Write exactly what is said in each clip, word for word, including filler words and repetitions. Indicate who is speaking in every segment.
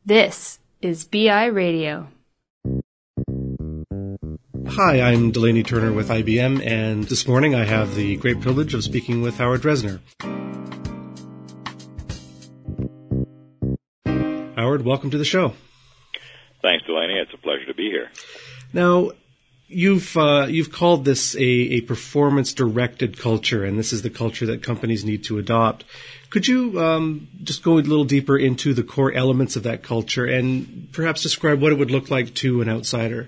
Speaker 1: This is B I Radio.
Speaker 2: Hi, I'm Delaney Turner with I B M, and this morning I have the great privilege of speaking with Howard Dresner. Howard, welcome to the show.
Speaker 3: Thanks, Delaney. It's a pleasure to be here.
Speaker 2: Now, you've uh, you've called this a, a performance-directed culture, and this is the culture that companies need to adopt. Could you um, just go a little deeper into the core elements of that culture and perhaps describe what it would look like to an outsider?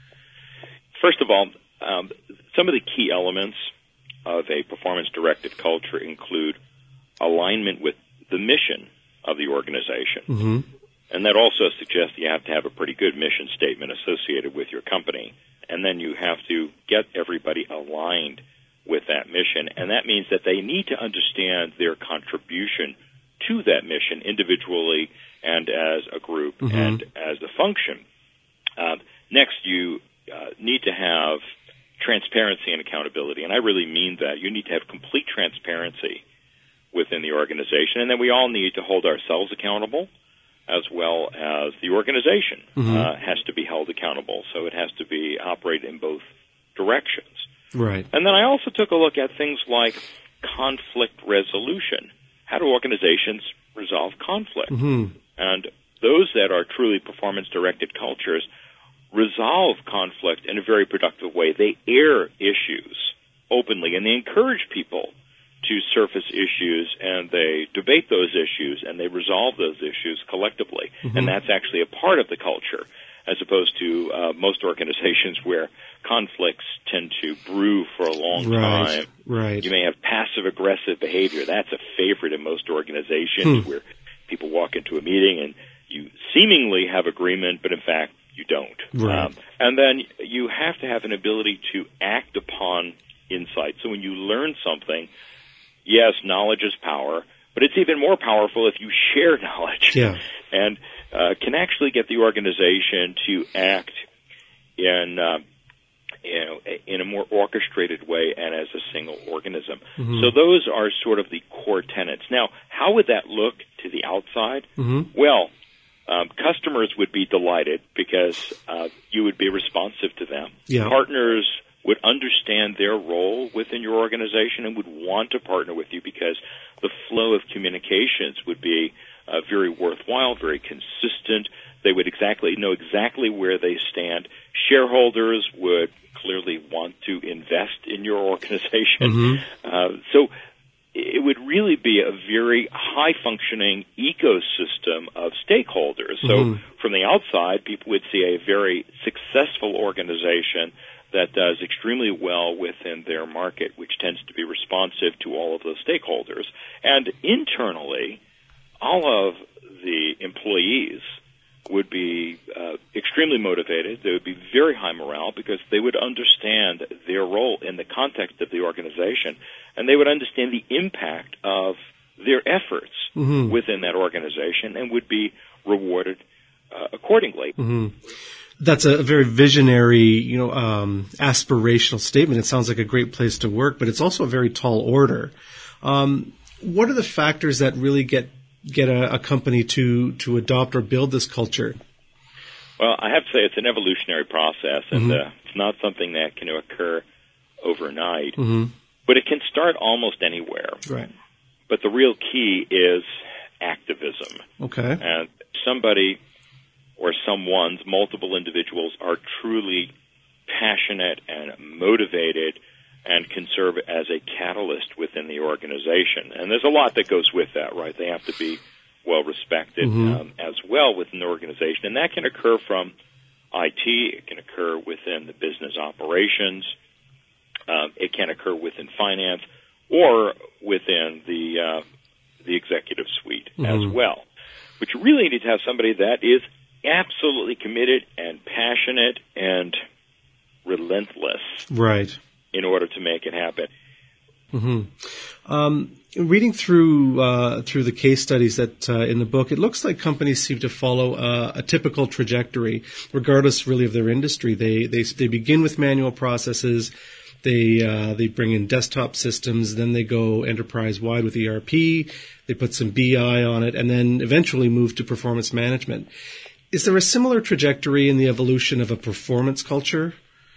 Speaker 3: First of all, um, some of the key elements of a performance-directed culture include alignment with the mission of the organization.
Speaker 2: Mm-hmm.
Speaker 3: And that also suggests you have to have a pretty good mission statement associated with your company. And then you have to get everybody aligned with that mission. And that means that they need to understand their contribution to that mission individually and as a group mm-hmm. and as a function. Uh, next, you uh, need to have transparency and accountability. And I really mean that. You need to have complete transparency within the organization. And then we all need to hold ourselves accountable, as well as the organization mm-hmm. uh, has to be held accountable. So it has to be operate in both directions.
Speaker 2: Right.
Speaker 3: And then I also took a look at things like conflict resolution. How do organizations resolve conflict?
Speaker 2: Mm-hmm.
Speaker 3: And those that are truly performance-directed cultures resolve conflict in a very productive way. They air issues openly, and they encourage people to surface issues, and they debate those issues, and they resolve those issues collectively. Mm-hmm. And that's actually a part of the culture, as opposed to uh, most organizations where conflicts tend to brew for a long
Speaker 2: right,
Speaker 3: time.
Speaker 2: Right.
Speaker 3: You may have passive-aggressive behavior. That's a favorite in most organizations
Speaker 2: hmm.
Speaker 3: where people walk into a meeting and you seemingly have agreement, but in fact you don't.
Speaker 2: Right.
Speaker 3: Um, and then you have to have an ability to act upon insight. So when you learn something, yes, knowledge is power, but it's even more powerful if you share knowledge
Speaker 2: yeah.
Speaker 3: and uh, can actually get the organization to act in, uh, you know, in a more orchestrated way and as a single organism.
Speaker 2: Mm-hmm.
Speaker 3: So those are sort of the core tenets. Now, how would that look to the outside?
Speaker 2: Mm-hmm.
Speaker 3: Well, um, customers would be delighted because uh, you would be responsive to them.
Speaker 2: Yeah.
Speaker 3: Partners would understand their role within your organization and would want to partner with you because the flow of communications would be uh, very worthwhile, very consistent. They would exactly know exactly where they stand. Shareholders would clearly want to invest in your organization.
Speaker 2: Mm-hmm.
Speaker 3: Uh, so it would really be a very high-functioning ecosystem of stakeholders. So
Speaker 2: Mm-hmm.
Speaker 3: from the outside, people would see a very successful organization that does extremely well within their market, which tends to be responsive to all of those stakeholders. And internally, all of the employees would be uh, extremely motivated. They would be very high morale because they would understand their role in the context of the organization, and they would understand the impact of their efforts
Speaker 2: mm-hmm.
Speaker 3: within that organization and would be rewarded uh, accordingly.
Speaker 2: Mm-hmm. That's a very visionary, you know, um, aspirational statement. It sounds like a great place to work, but it's also a very tall order. Um, what are the factors that really get get a, a company to to adopt or build this culture?
Speaker 3: Well, I have to say it's an evolutionary process, and
Speaker 2: mm-hmm.
Speaker 3: uh, it's not something that can occur overnight.
Speaker 2: Mm-hmm.
Speaker 3: But it can start almost anywhere.
Speaker 2: Right.
Speaker 3: But the real key is activism.
Speaker 2: Okay.
Speaker 3: And somebody or someone's, multiple individuals, are truly passionate and motivated and can serve as a catalyst within the organization. And there's a lot that goes with that, right? They have to be well-respected
Speaker 2: mm-hmm.
Speaker 3: um, as well within the organization. And that can occur from I T. It can occur within the business operations. Um, it can occur within finance or within the uh, the executive suite mm-hmm. as well. But you really need to have somebody that is absolutely committed and passionate and relentless,
Speaker 2: right,
Speaker 3: in order to make it happen.
Speaker 2: Mm-hmm. Um, reading through uh, through the case studies that uh, in the book, it looks like companies seem to follow uh, a typical trajectory, regardless really of their industry. They they they begin with manual processes. They uh, they bring in desktop systems, then they go enterprise-wide with E R P, they put some B I on it, and then eventually move to performance management. Is there a similar trajectory in the evolution of a performance culture?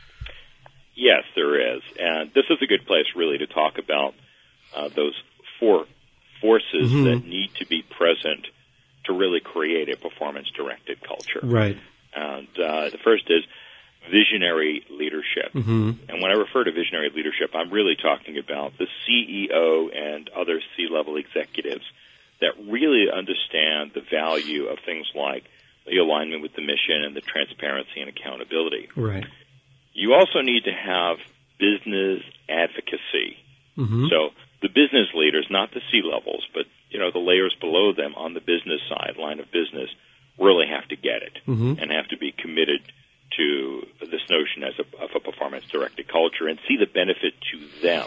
Speaker 3: Yes, there is. And this is a good place really to talk about uh, those four forces mm-hmm. that need to be present to really create a performance-directed culture.
Speaker 2: Right.
Speaker 3: And uh, the first is visionary leadership. Mm-hmm. And when I refer to visionary leadership, I'm really talking about the C E O and other C-level executives that really understand the value of things like the alignment with the mission and the transparency and accountability.
Speaker 2: Right.
Speaker 3: You also need to have business advocacy. Mm-hmm. So the business leaders, not the C-levels, but you know the layers below them on the business side, line of business, really have to get it mm-hmm. and have to be committed to this notion as a, of a performance-directed culture and see the benefit to them,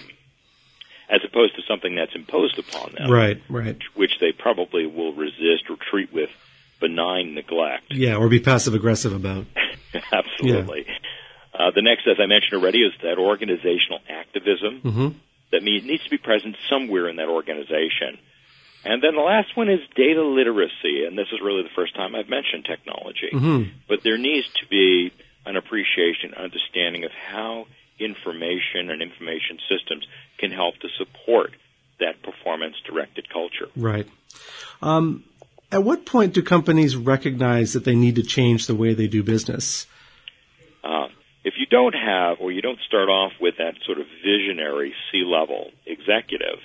Speaker 3: as opposed to something that's imposed upon them.
Speaker 2: Right, right.
Speaker 3: Which they probably will resist or treat with benign neglect.
Speaker 2: Yeah, or be passive-aggressive about.
Speaker 3: Absolutely. Yeah. Uh, the next, as I mentioned already, is that organizational activism mm-hmm. that means, needs to be present somewhere in that organization. And then the last one is data literacy, and this is really the first time I've mentioned technology. Mm-hmm. But there needs to be an appreciation, understanding of how information and information systems can help to support that performance-directed culture.
Speaker 2: Right. Um, at what point do companies recognize that they need to change the way they do business?
Speaker 3: Uh, if you don't have, or you don't start off with that sort of visionary C-level executive,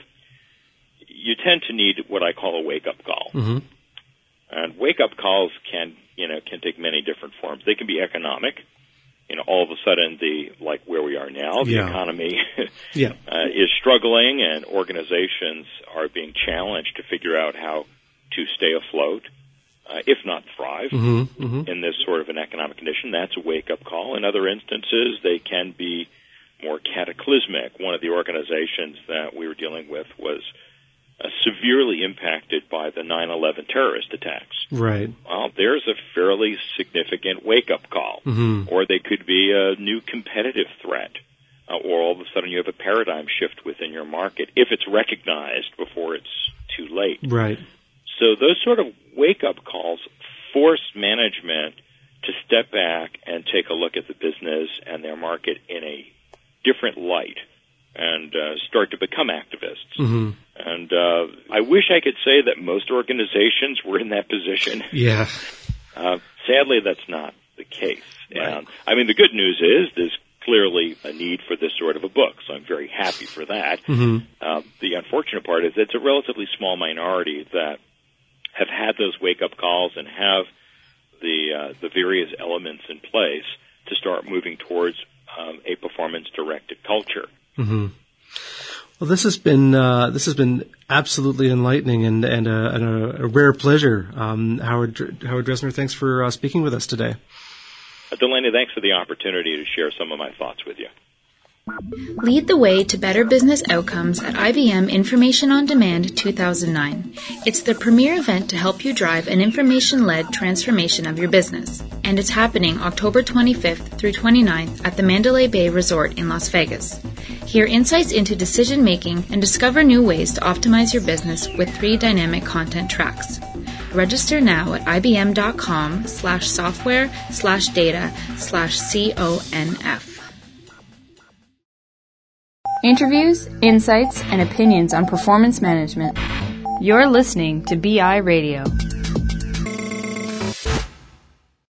Speaker 3: you tend to need what I call a wake-up call. Mm-hmm. And wake-up calls can, you know, can take many different forms. They can be economic. You know, all of a sudden, the like where we are now, the yeah. economy yeah. uh, is struggling, and organizations are being challenged to figure out how to stay afloat, uh, if not thrive, mm-hmm. Mm-hmm. in this sort of an economic condition. That's a wake-up call. In other instances, they can be more cataclysmic. One of the organizations that we were dealing with was Uh, severely impacted by the nine eleven terrorist attacks.
Speaker 2: Right.
Speaker 3: Well, there's a fairly significant wake-up call. Mm-hmm. Or they could be a new competitive threat. Uh, or all of a sudden you have a paradigm shift within your market if it's recognized before it's too late.
Speaker 2: Right.
Speaker 3: So those sort of wake-up calls force management to step back and take a look at the business and their market in a different light and uh, start to become activists. Mm-hmm. And uh, I wish I could say that most organizations were in that position.
Speaker 2: Yeah.
Speaker 3: Uh, sadly, that's not the case.
Speaker 2: Right.
Speaker 3: And, I mean, the good news is there's clearly a need for this sort of a book, so I'm very happy for that. Mm-hmm. Uh, the unfortunate part is it's a relatively small minority that have had those wake-up calls and have the uh, the various elements in place to start moving towards um, a performance-directed culture.
Speaker 2: Mm-hmm. Well, this has been uh, this has been absolutely enlightening and and a, and a, a rare pleasure. Um, Howard Howard Dresner, thanks for uh, speaking with us today.
Speaker 3: Uh, Delaney, thanks for the opportunity to share some of my thoughts with you.
Speaker 1: Lead the way to better business outcomes at I B M Information on Demand two thousand nine. It's the premier event to help you drive an information-led transformation of your business. And it's happening October twenty-fifth through twenty-ninth at the Mandalay Bay Resort in Las Vegas. Hear insights into decision-making and discover new ways to optimize your business with three dynamic content tracks. Register now at ibm.com slash software slash data slash CONF.
Speaker 4: Interviews, insights, and opinions on performance management.
Speaker 1: You're listening to B I Radio.